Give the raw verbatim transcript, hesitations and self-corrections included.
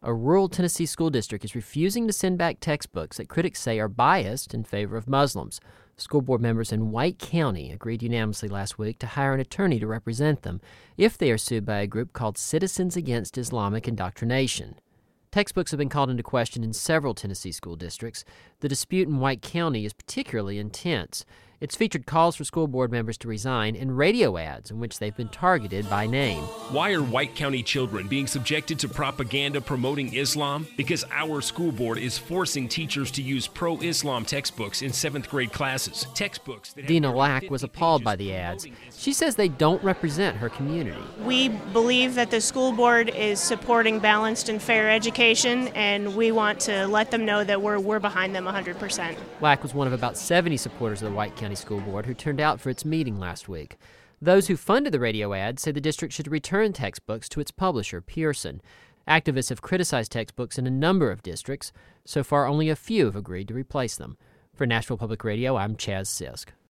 A rural Tennessee school district is refusing to send back textbooks that critics say are biased in favor of Muslims. School board members in White County agreed unanimously last week to hire an attorney to represent them if they are sued by a group called Citizens Against Islamic Indoctrination. Textbooks have been called into question in several Tennessee school districts. The dispute in White County is particularly intense. It's featured calls for school board members to resign and radio ads in which they've been targeted by name. Why are White County children being subjected to propaganda promoting Islam? Because our school board is forcing teachers to use pro-Islam textbooks in seventh grade classes. Textbooks that Dina Lack was appalled by the ads. She says they don't represent her community. We believe that the school board is supporting balanced and fair education, and we want to let them know that we're we're behind them one hundred percent. Lack was one of about seventy supporters of the White County School Board who turned out for its meeting last week. Those who funded the radio ad say the district should return textbooks to its publisher, Pearson. Activists have criticized textbooks in a number of districts. So far, only a few have agreed to replace them. For Nashville Public Radio, I'm Chaz Sisk.